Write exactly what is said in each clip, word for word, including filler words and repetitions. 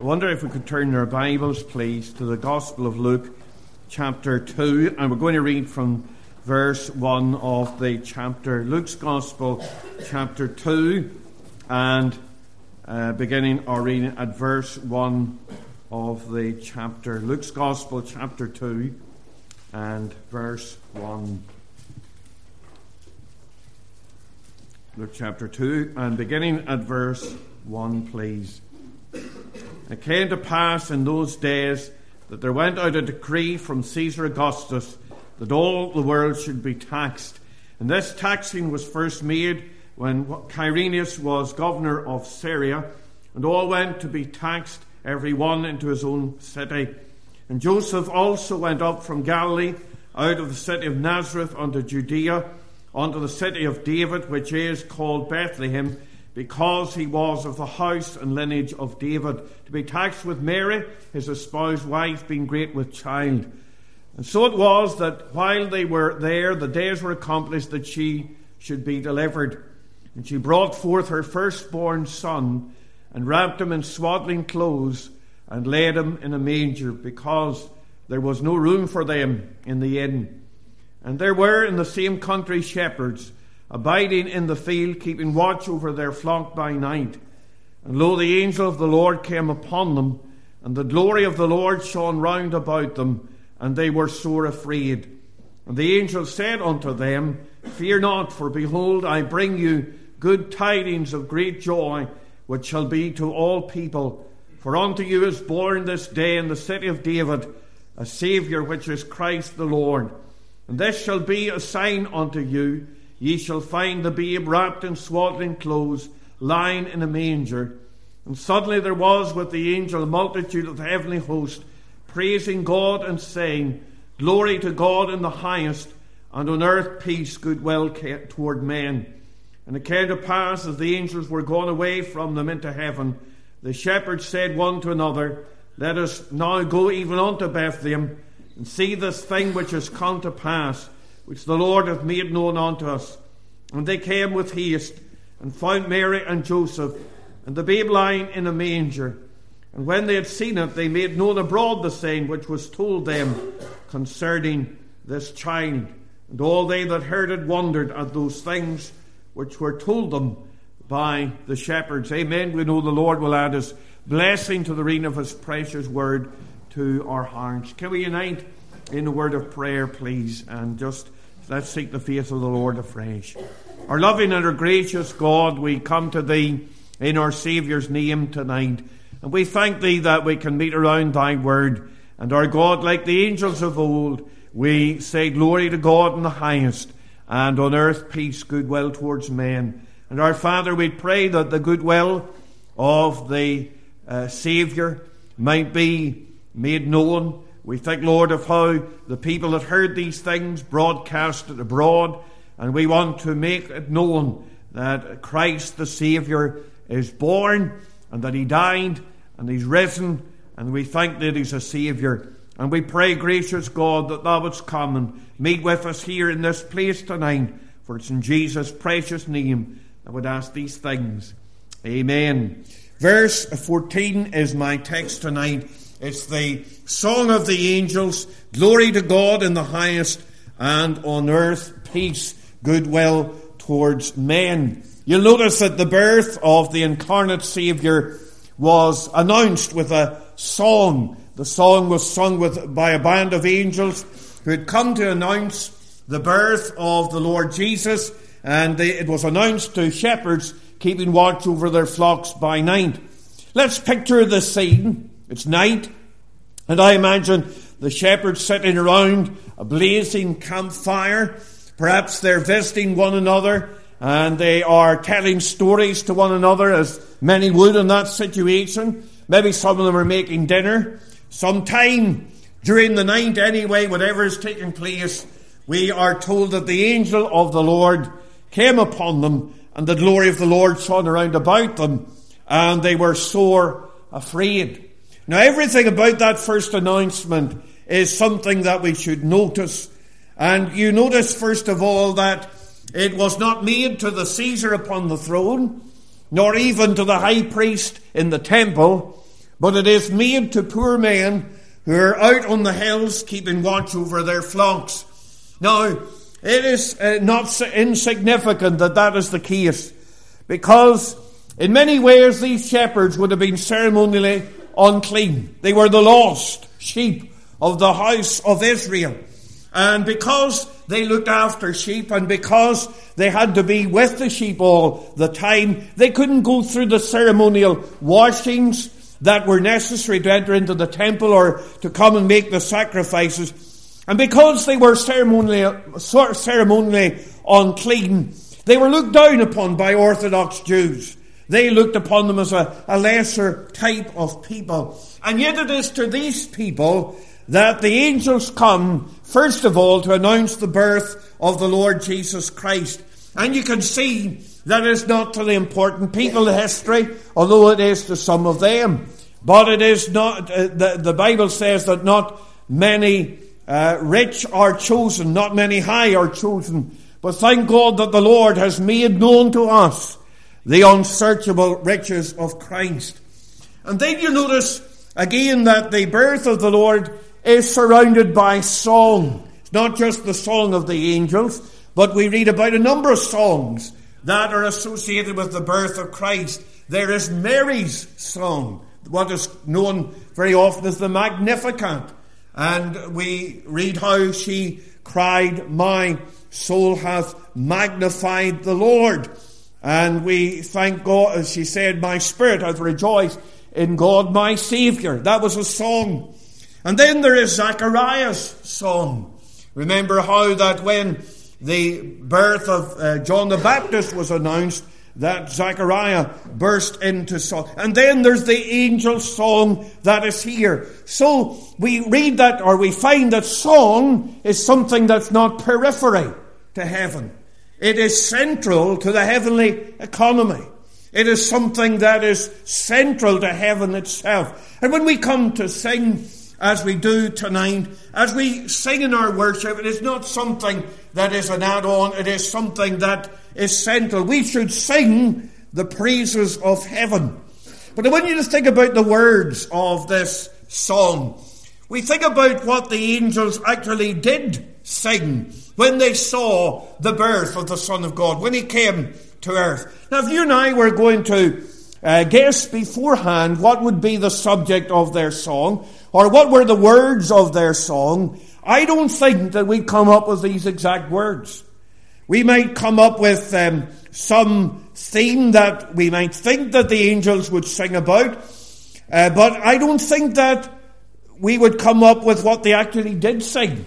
wonder if we could turn our Bibles, please, to the Gospel of Luke, chapter two, and we're going to read from verse one of the chapter. Luke's Gospel, chapter two, and uh, beginning our reading at verse one of the chapter. Luke's Gospel, chapter two, and verse one. Luke chapter two, and beginning at verse one, please. It came to pass in those days that there went out a decree from Caesar Augustus that all the world should be taxed. And this taxing was first made when Quirinius was governor of Syria, and all went to be taxed, every one into his own city. And Joseph also went up from Galilee, out of the city of Nazareth unto Judea, unto the city of David, which is called Bethlehem, because he was of the house and lineage of David, to be taxed with Mary, his espoused wife, being great with child. And so it was that while they were there, the days were accomplished that she should be delivered. And she brought forth her firstborn son, and wrapped him in swaddling clothes, and laid him in a manger, because there was no room for them in the inn. And there were in the same country shepherds, abiding in the field, keeping watch over their flock by night. And lo, the angel of the Lord came upon them, and the glory of the Lord shone round about them, and they were sore afraid. And the angel said unto them, Fear not, for behold, I bring you good tidings of great joy, which shall be to all people. For unto you is born this day in the city of David a Saviour, which is Christ the Lord. And this shall be a sign unto you: Ye shall find the babe wrapped in swaddling clothes, lying in a manger. And suddenly there was with the angel a multitude of the heavenly host, praising God and saying, Glory to God in the highest, and on earth peace, goodwill toward men. And it came to pass, as the angels were gone away from them into heaven, the shepherds said one to another, Let us now go even unto Bethlehem, and see this thing which is come to pass, which the Lord hath made known unto us. And they came with haste, and found Mary and Joseph, and the babe lying in a manger. And when they had seen it, they made known abroad the saying which was told them concerning this child. And all they that heard it wondered at those things which were told them by the shepherds. Amen. We know the Lord will add his blessing to the reading of his precious word to our hearts. Can we unite in a word of prayer, please, and just let's seek the face of the Lord afresh. Our loving and our gracious God, we come to thee in our Saviour's name tonight, and we thank thee that we can meet around thy word. And our God, like the angels of old, we say glory to God in the highest, and on earth peace, goodwill towards men. And our Father, we pray that the goodwill of the uh, Saviour might be made known. We think, Lord, of how the people that heard these things broadcast it abroad, and we want to make it known that Christ the Saviour is born, and that he died, and he's risen, and we thank that he's a Saviour. And we pray, gracious God, that thou wouldst come and meet with us here in this place tonight, for it's in Jesus' precious name I would ask these things. Amen. Verse fourteen is my text tonight. It's the song of the angels, glory to God in the highest, and on earth peace, goodwill towards men. You'll notice that the birth of the incarnate Saviour was announced with a song. The song was sung with, by a band of angels who had come to announce the birth of the Lord Jesus, and they, it was announced to shepherds keeping watch over their flocks by night. Let's picture the scene. It's night, and I imagine the shepherds sitting around a blazing campfire. Perhaps they're visiting one another, and they are telling stories to one another, as many would in that situation. Maybe some of them are making dinner. Sometime during the night anyway, whatever is taking place, we are told that the angel of the Lord came upon them, and the glory of the Lord shone around about them, and they were sore afraid. Now, everything about that first announcement is something that we should notice. And you notice, first of all, that it was not made to the Caesar upon the throne, nor even to the high priest in the temple, but it is made to poor men who are out on the hills keeping watch over their flocks. Now, it is uh, not insignificant that that is the case, because in many ways these shepherds would have been ceremonially unclean. They were the lost sheep of the house of Israel. And because they looked after sheep, and because they had to be with the sheep all the time, they couldn't go through the ceremonial washings that were necessary to enter into the temple or to come and make the sacrifices. And because they were ceremonially, ceremonially unclean, they were looked down upon by Orthodox Jews. They looked upon them as a, a lesser type of people. And yet it is to these people that the angels come, first of all, to announce the birth of the Lord Jesus Christ. And you can see that is not to the important people in history, although it is to some of them. But it is not, uh, the, the Bible says that not many uh, rich are chosen, not many high are chosen. But thank God that the Lord has made known to us the unsearchable riches of Christ. And then you notice again that the birth of the Lord is surrounded by song. It's not just the song of the angels, but we read about a number of songs that are associated with the birth of Christ. There is Mary's song, what is known very often as the Magnificat. And we read how she cried, "My soul hath magnified the Lord." And we thank God, as she said, "My spirit hath rejoiced in God my Saviour." That was a song. And then there is Zachariah's song. Remember how that when the birth of uh, John the Baptist was announced, that Zachariah burst into song. And then there's the angel song that is here. So we read that, or we find that song is something that's not periphery to heaven. It is central to the heavenly economy. It is something that is central to heaven itself. And when we come to sing, as we do tonight, as we sing in our worship, it is not something that is an add-on. It is something that is central. We should sing the praises of heaven. But I want you to think about the words of this song. We think about what the angels actually did sing when they saw the birth of the Son of God, when he came to earth. Now, if you and I were going to uh, guess beforehand what would be the subject of their song, or what were the words of their song, I don't think that we'd come up with these exact words. We might come up with um, some theme that we might think that the angels would sing about, uh, but I don't think that we would come up with what they actually did sing.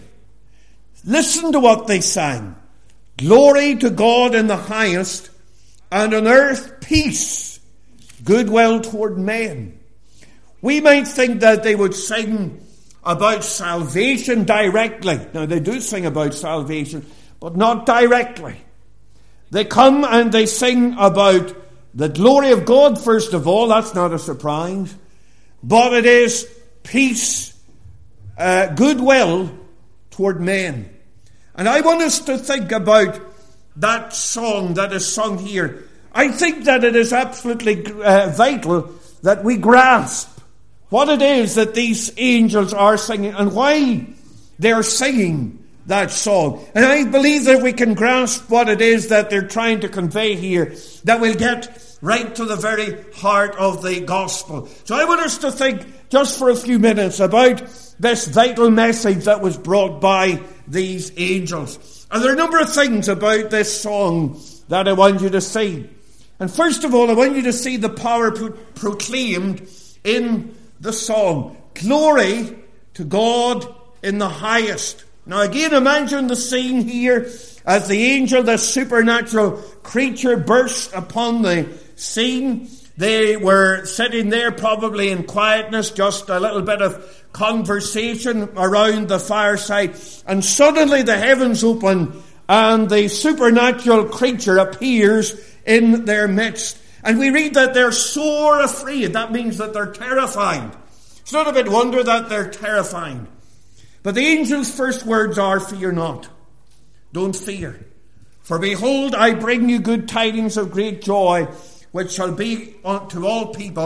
Listen to what they sang. "Glory to God in the highest, and on earth peace, goodwill toward men." We might think that they would sing about salvation directly. Now, they do sing about salvation, but not directly. They come and they sing about the glory of God, first of all. That's not a surprise. But it is peace, uh, goodwill toward men. And I want us to think about that song that is sung here. I think that it is absolutely uh, vital that we grasp what it is that these angels are singing and why they are singing that song. And I believe that we can grasp what it is that they're trying to convey here, that we'll get right to the very heart of the gospel. So I want us to think just for a few minutes about this vital message that was brought by these angels. And there are a number of things about this song that I want you to see. And first of all, I want you to see the power pro- proclaimed in the song. Glory to God in the highest. Now again, imagine the scene here as the angel, the supernatural creature, bursts upon the scene. They were sitting there probably in quietness, just a little bit of conversation around the fireside. And suddenly the heavens open and the supernatural creature appears in their midst. And we read that they're sore afraid. That means that they're terrified. It's not a bit wonder that they're terrified. But the angel's first words are, "Fear not." Don't fear. "For behold, I bring you good tidings of great joy, which shall be to all people.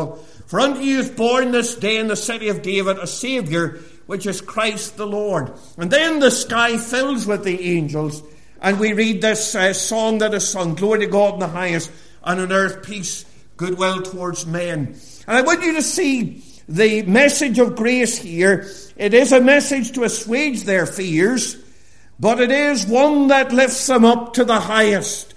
For unto you is born this day in the city of David a Saviour, which is Christ the Lord. And then the sky fills with the angels, and we read this uh, song that is sung, Glory to God in the highest, and on earth peace, goodwill towards men. And I want you to see the message of grace here. It is a message to assuage their fears, but it is one that lifts them up to the highest.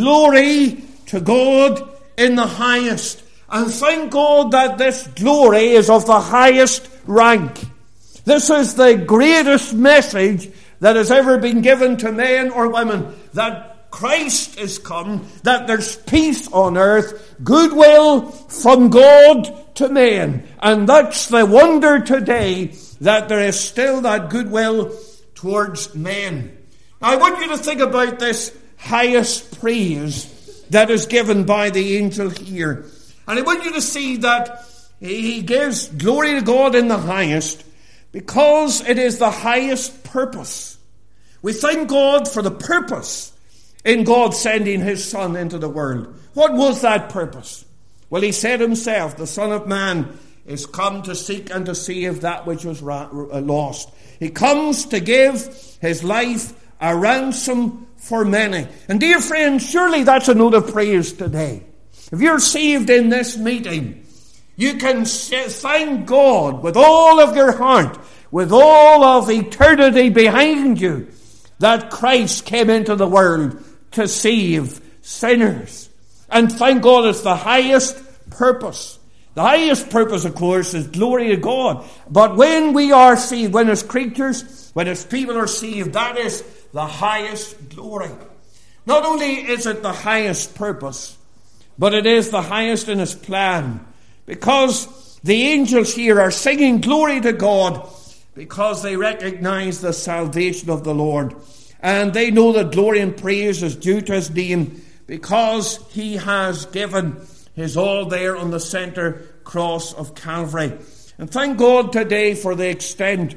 Glory to God in the highest. And thank God that this glory is of the highest rank. This is the greatest message that has ever been given to men or women, that Christ is come, that there's peace on earth, goodwill from God to men. And that's the wonder today, that there is still that goodwill towards men. Now, I want you to think about this highest praise that is given by the angel here. And I want you to see that he gives glory to God in the highest because it is the highest purpose. We thank God for the purpose in God sending his Son into the world. What was that purpose? Well, he said himself, the Son of Man is come to seek and to save that which was lost. He comes to give his life a ransom for many. And dear friends, surely that's a note of praise today. If you're saved in this meeting, you can thank God with all of your heart, with all of eternity behind you, that Christ came into the world to save sinners. And thank God it's the highest purpose. The highest purpose, of course, is glory to God. But when we are saved, when as creatures, when as people are saved, that is the highest glory. Not only is it the highest purpose, but it is the highest in his plan. Because the angels here are singing glory to God because they recognize the salvation of the Lord. And they know that glory and praise is due to his name because he has given his all there on the center cross of Calvary. And thank God today for the extent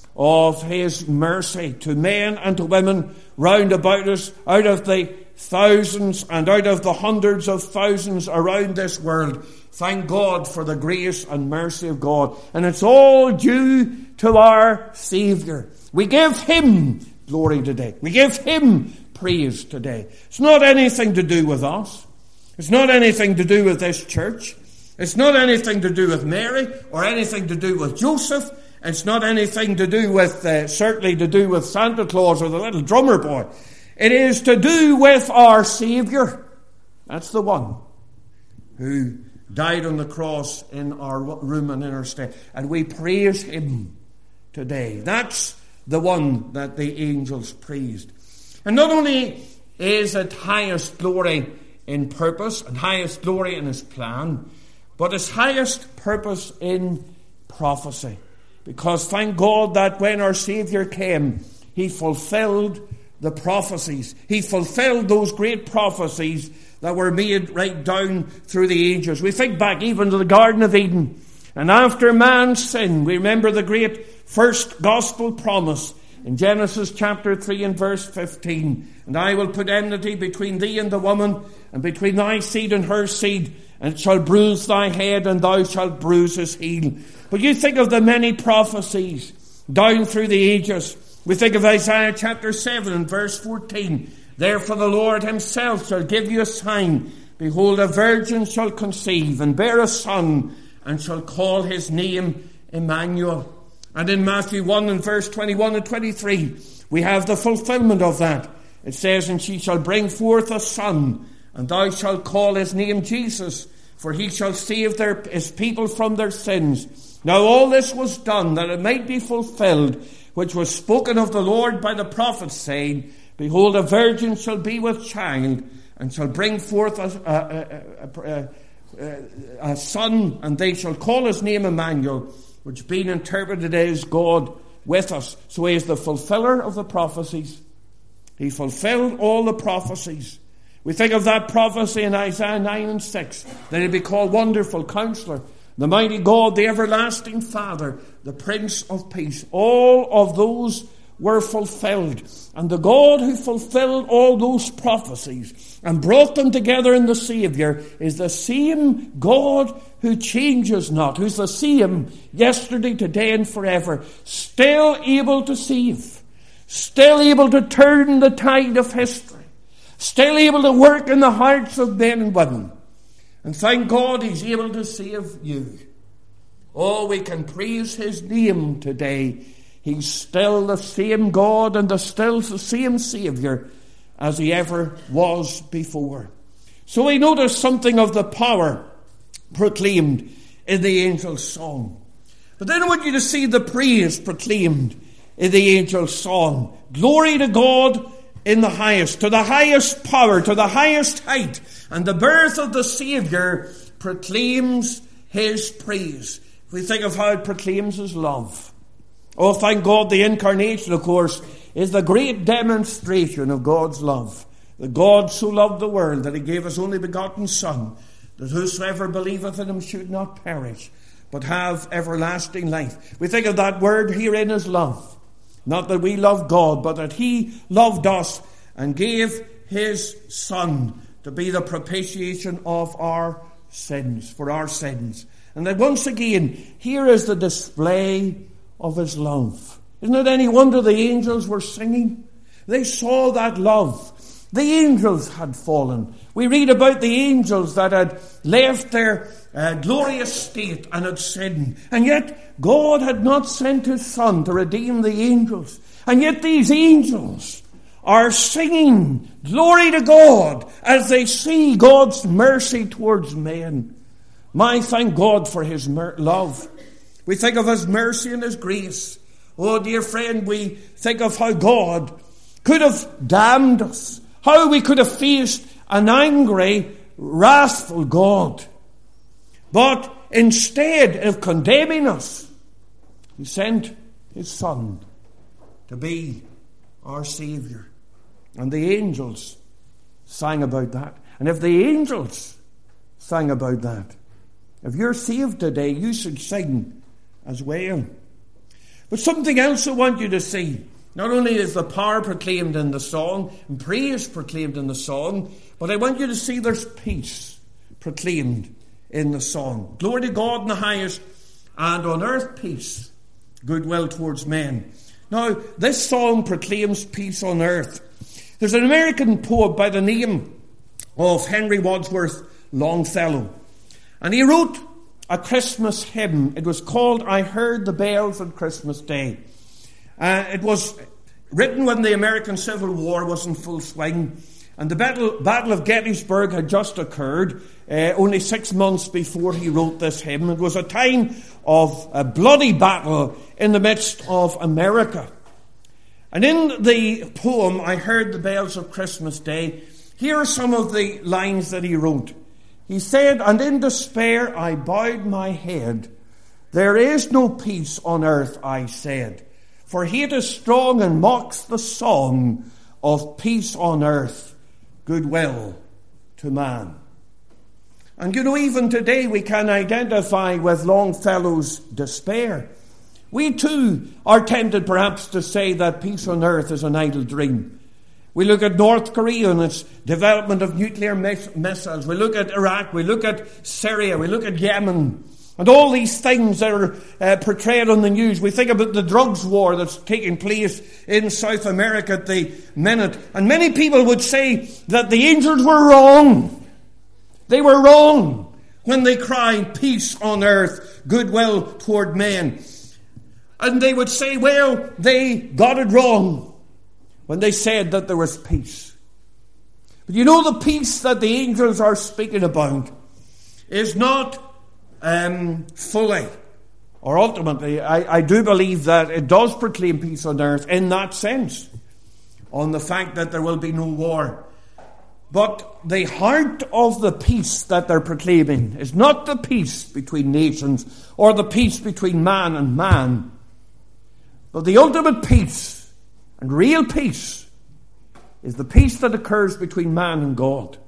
of his mercy to men and to women round about us, out of the thousands and out of the hundreds of thousands around this world. Thank God for the grace and mercy of God. And it's all due to our Saviour. We give him glory today. We give him praise today. It's not anything to do with us. It's not anything to do with this church. It's not anything to do with Mary or anything to do with Joseph. It's not anything to do with, uh, certainly to do with Santa Claus or the little drummer boy. It is to do with our Saviour. That's the one who died on the cross in our room and in our stead. And we praise him today. That's the one that the angels praised. And not only is it highest glory in purpose and highest glory in his plan, but his highest purpose in prophecy. Because thank God that when our Saviour came, he fulfilled the prophecies. He fulfilled those great prophecies that were made right down through the ages. We think back even to the Garden of Eden. And after man's sin, we remember the great first gospel promise in Genesis chapter three and verse fifteen. And I will put enmity between thee and the woman, and between thy seed and her seed, and it shall bruise thy head, and thou shalt bruise his heel. But you think of the many prophecies down through the ages. We think of Isaiah chapter seven and verse fourteen. Therefore the Lord himself shall give you a sign. Behold, a virgin shall conceive and bear a son, and shall call his name Emmanuel. And in Matthew one and verse twenty-one and twenty-three, we have the fulfillment of that. It says, and she shall bring forth a son, and thou shalt call his name Jesus, for he shall save their, his people from their sins. Now all this was done that it might be fulfilled, which was spoken of the Lord by the prophets, saying, behold, a virgin shall be with child, and shall bring forth a, a, a, a, a son, and they shall call his name Emmanuel, which being interpreted is God with us. So he is the fulfiller of the prophecies. He fulfilled all the prophecies. We think of that prophecy in Isaiah nine and six, that he'd be called Wonderful Counselor, the Mighty God, the Everlasting Father, the Prince of Peace. All of those were fulfilled. And the God who fulfilled all those prophecies and brought them together in the Saviour is the same God who changes not, who's the same yesterday, today and forever, still able to save, still able to turn the tide of history, still able to work in the hearts of men and women. And thank God he's able to save you. Oh, we can praise his name today. He's still the same God and the still the same Saviour as he ever was before. So we notice something of the power proclaimed in the angel's song. But then I want you to see the praise proclaimed in the angel's song. Glory to God in the highest, to the highest power, to the highest height. And the birth of the Saviour proclaims his praise. If we think of how it proclaims his love. Oh, thank God, the incarnation, of course, is the great demonstration of God's love. That God so loved the world that he gave his only begotten Son, that whosoever believeth in him should not perish, but have everlasting life. We think of that word herein as love. Not that we love God, but that he loved us and gave his Son to be the propitiation of our sins, for our sins. And then once again, here is the display of his love. Isn't it any wonder the angels were singing? They saw that love. The angels had fallen. We read about the angels that had left their uh, glorious state and had sinned. And yet God had not sent his Son to redeem the angels. And yet these angels are singing glory to God as they see God's mercy towards men. My, thank God for his mer- love. We think of his mercy and his grace. Oh, dear friend, we think of how God could have damned us, how we could have faced an angry, wrathful God. But instead of condemning us, he sent his Son to be our Saviour. And the angels sang about that. And if the angels sang about that, if you're saved today, you should sing as well. But something else I want you to see. Not only is the power proclaimed in the song and praise proclaimed in the song, but I want you to see there's peace proclaimed in the song. Glory to God in the highest, and on earth peace, goodwill towards men. Now, this song proclaims peace on earth. There's an American poet by the name of Henry Wadsworth Longfellow. And he wrote a Christmas hymn. It was called I Heard the Bells on Christmas Day. Uh, it was written when the American Civil War was in full swing. And the Battle, Battle of Gettysburg had just occurred, uh, only six months before he wrote this hymn. It was a time of a bloody battle in the midst of America. And in the poem, I Heard the Bells of Christmas Day, here are some of the lines that he wrote. He said, and in despair I bowed my head. There is no peace on earth, I said, for hate is strong and mocks the song of peace on earth, goodwill to man. And you know, even today we can identify with Longfellow's despair. We too are tempted perhaps to say that peace on earth is an idle dream. We look at North Korea and its development of nuclear miss- missiles. We look at Iraq. We look at Syria. We look at Yemen. And all these things that are uh, portrayed on the news. We think about the drugs war that's taking place in South America at the minute. And many people would say that the angels were wrong. They were wrong when they cried peace on earth, goodwill toward men. And they would say, well, they got it wrong when they said that there was peace. But you know, the peace that the angels are speaking about is not um, fully or ultimately, I, I do believe that it does proclaim peace on earth in that sense, on the fact that there will be no war. But the heart of the peace that they're proclaiming is not the peace between nations or the peace between man and man, but the ultimate peace and real peace is the peace that occurs between man and God.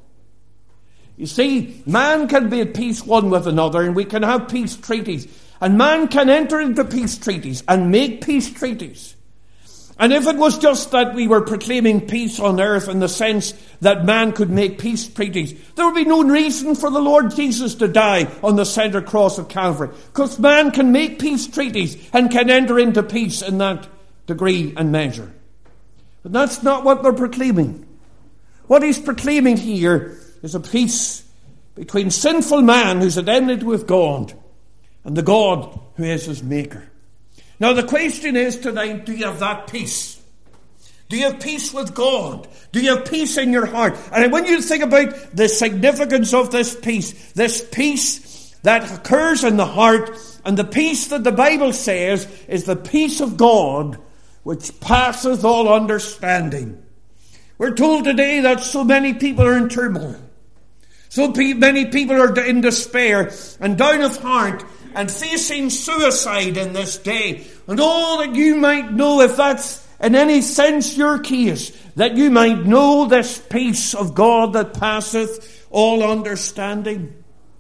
You see, man can be at peace one with another, and we can have peace treaties. And man can enter into peace treaties and make peace treaties. And if it was just that we were proclaiming peace on earth in the sense that man could make peace treaties, there would be no reason for the Lord Jesus to die on the center cross of Calvary. Because man can make peace treaties and can enter into peace in that degree and measure. But that's not what they're proclaiming. What he's proclaiming here is a peace between sinful man who's at enmity with God and the God who is his maker. Now the question is tonight, do you have that peace? Do you have peace with God? Do you have peace in your heart? And I want you to think about the significance of this peace. This peace that occurs in the heart, and the peace that the Bible says is the peace of God which passeth all understanding. We're told today that so many people are in turmoil. So many people are in despair and down of heart and facing suicide in this day. And all that you might know, if that's in any sense your case, that you might know this peace of God that passeth all understanding.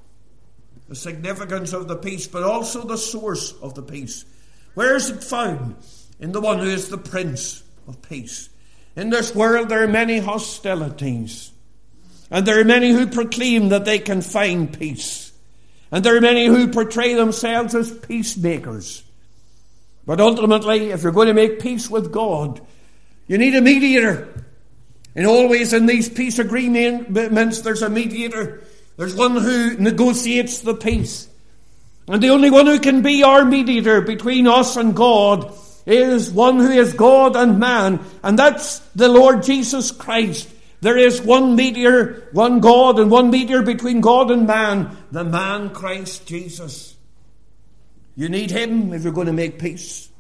The significance of the peace, but also the source of the peace. Where is it found? In the one who is the Prince of Peace. In this world there are many hostilities. And there are many who proclaim that they can find peace. And there are many who portray themselves as peacemakers. But ultimately, if you're going to make peace with God, you need a mediator. And always in these peace agreements, there's a mediator. There's one who negotiates the peace. And the only one who can be our mediator between us and God is one who is God and man. And that's the Lord Jesus Christ. There is one mediator, one God, and one mediator between God and man, the man Christ Jesus. You need him if you're going to make peace.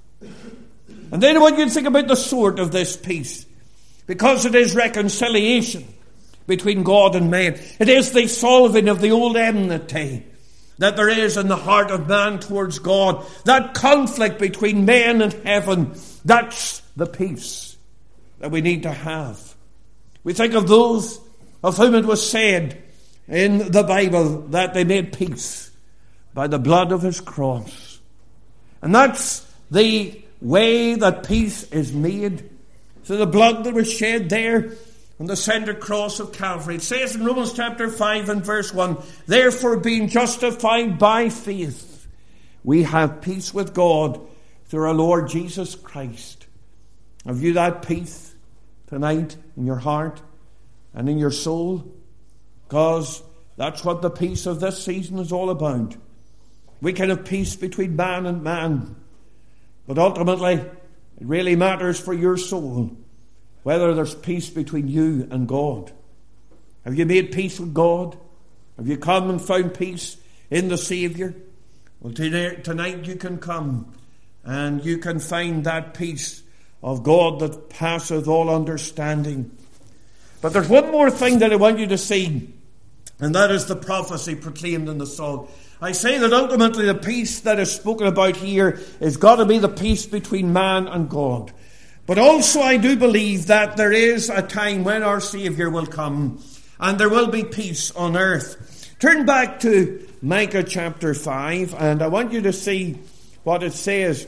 And then I want you to think about the sort of this peace, because it is reconciliation between God and man. It is the solving of the old enmity that there is in the heart of man towards God. That conflict between man and heaven, that's the peace that we need to have. We think of those of whom it was said in the Bible that they made peace by the blood of his cross. And that's the way that peace is made, through the blood that was shed there on the center cross of Calvary. It says in Romans chapter five and verse one, therefore being justified by faith, we have peace with God through our Lord Jesus Christ. Have you that peace tonight in your heart and in your soul? Because that's what the peace of this season is all about. We can have peace between man and man, but ultimately it really matters for your soul whether there's peace between you and God. Have you made peace with God? Have you come and found peace in the Saviour? Well, tonight you can come and you can find that peace of God that passeth all understanding. But there's one more thing that I want you to see, and that is the prophecy proclaimed in the Psalm. I say that ultimately the peace that is spoken about here is got to be the peace between man and God. But also I do believe that there is a time when our Saviour will come and there will be peace on earth. Turn back to Micah chapter five, and I want you to see what it says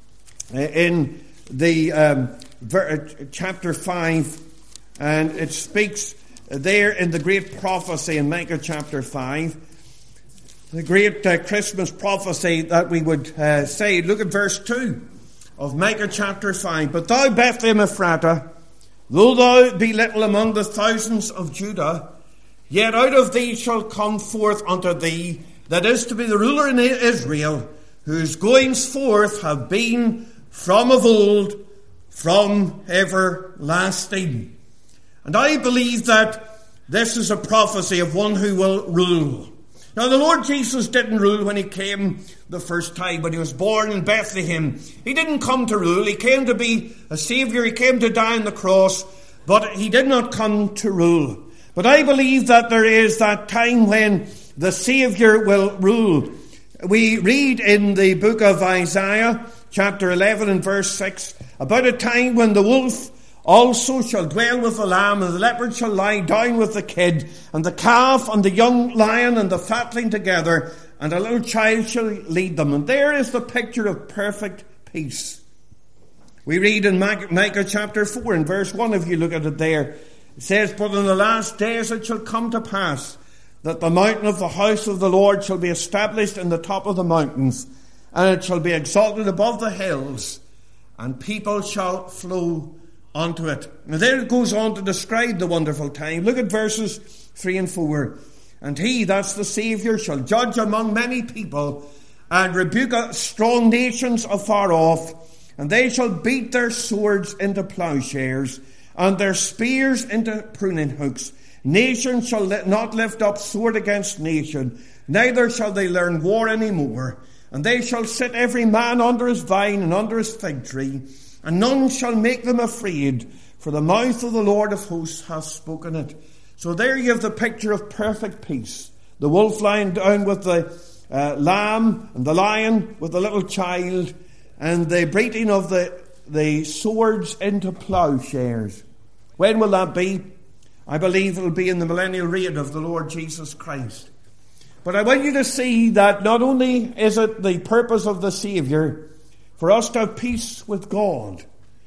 in the um, ver- chapter five, and it speaks there in the great prophecy in Micah chapter five, the great uh, Christmas prophecy that we would uh, say. Look at verse two of Micah chapter five. But thou, Bethlehem Ephratah, though thou be little among the thousands of Judah, yet out of thee shall come forth unto thee that is to be the ruler in Israel, whose goings forth have been from of old, from everlasting. And I believe that this is a prophecy of one who will rule. Now, the Lord Jesus didn't rule when he came the first time, when he was born in Bethlehem. He didn't come to rule. He came to be a Saviour. He came to die on the cross, but he did not come to rule. But I believe that there is that time when the Saviour will rule. We read in the book of Isaiah, chapter eleven and verse six, about a time when the wolf also shall dwell with the lamb, and the leopard shall lie down with the kid, and the calf and the young lion and the fatling together, and a little child shall lead them. And there is the picture of perfect peace. We read in Micah chapter four, in verse one, if you look at it there, it says, "But in the last days it shall come to pass that the mountain of the house of the Lord shall be established in the top of the mountains, and it shall be exalted above the hills, and people shall flow unto it." Now there it goes on to describe the wonderful time. Look at verses three and four. "And he," that's the Saviour, "shall judge among many people, and rebuke strong nations afar off. And they shall beat their swords into plowshares, and their spears into pruning hooks. Nation shall not lift up sword against nation, neither shall they learn war any more. And they shall sit every man under his vine and under his fig tree, and none shall make them afraid, for the mouth of the Lord of hosts hath spoken it." So there you have the picture of perfect peace. The wolf lying down with the uh, lamb, and the lion with the little child, and the beating of the, the swords into plowshares. When will that be? I believe it will be in the millennial reign of the Lord Jesus Christ. But I want you to see that not only is it the purpose of the Saviour for us to have peace with God,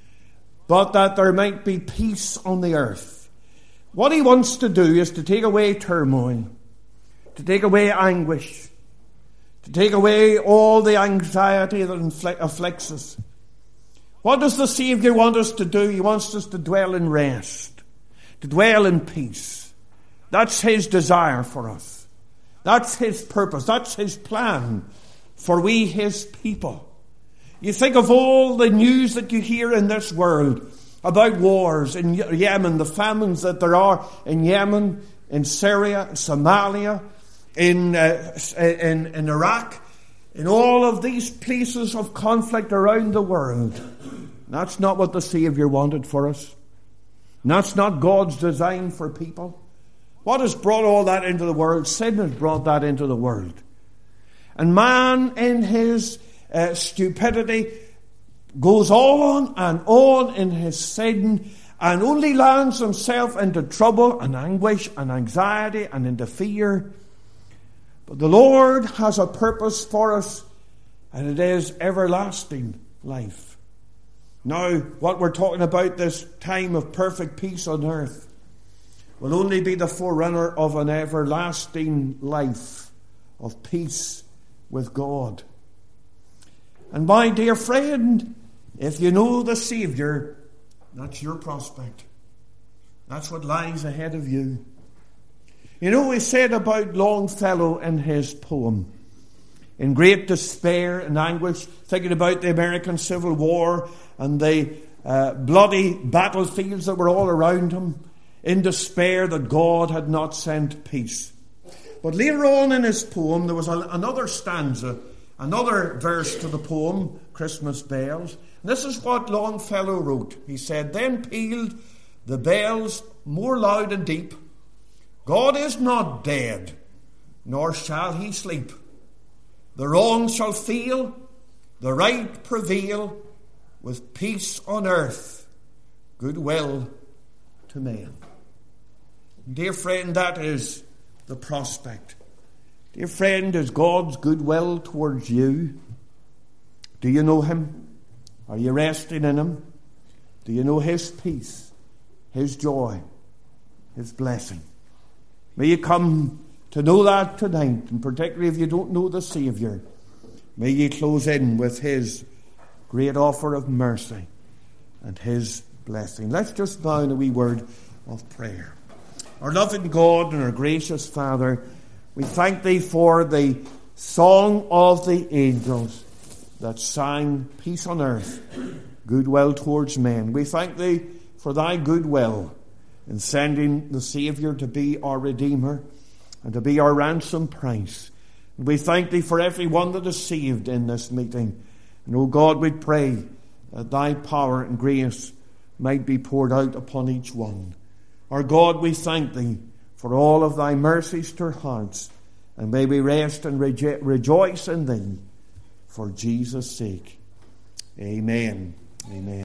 but that there might be peace on the earth. What he wants to do is to take away turmoil, to take away anguish, to take away all the anxiety that afflicts us. What does the Saviour want us to do? He wants us to dwell in rest, to dwell in peace. That's his desire for us. That's his purpose. That's his plan for we, his people. You think of all the news that you hear in this world about wars in Yemen, the famines that there are in Yemen, in Syria, Somalia, in, uh, in, in Iraq, in all of these places of conflict around the world. That's not what the Saviour wanted for us. That's not God's design for people. What has brought all that into the world? Sin has brought that into the world. And man, in his uh, stupidity, goes on and on in his sin, and only lands himself into trouble and anguish and anxiety and into fear. But the Lord has a purpose for us, and it is everlasting life. Now, what we're talking about, this time of perfect peace on earth, will only be the forerunner of an everlasting life of peace with God. And my dear friend, if you know the Saviour, that's your prospect. That's what lies ahead of you. You know, he said about Longfellow in his poem, in great despair and anguish, thinking about the American Civil War and the uh, bloody battlefields that were all around him, in despair that God had not sent peace. But later on in his poem, there was a, another stanza, another verse to the poem, Christmas Bells. And this is what Longfellow wrote. He said, "Then pealed the bells more loud and deep. God is not dead, nor shall he sleep. The wrong shall feel, the right prevail, with peace on earth, goodwill to men." Dear friend, that is the prospect. Dear friend, is God's goodwill towards you? Do you know him? Are you resting in him? Do you know his peace, his joy, his blessing? May you come to know that tonight, and particularly if you don't know the Saviour, may you close in with his great offer of mercy and his blessing. Let's just bow in a wee word of prayer. Our loving God and our gracious Father, we thank thee for the song of the angels that sang peace on earth, goodwill towards men. We thank thee for thy goodwill in sending the Saviour to be our Redeemer and to be our ransom price. And we thank thee for everyone that is saved in this meeting. And, O God, we pray that thy power and grace might be poured out upon each one. Our God, we thank thee for all of thy mercies to our hearts, and may we rest and rejo- rejoice in thee for Jesus' sake. Amen. Amen.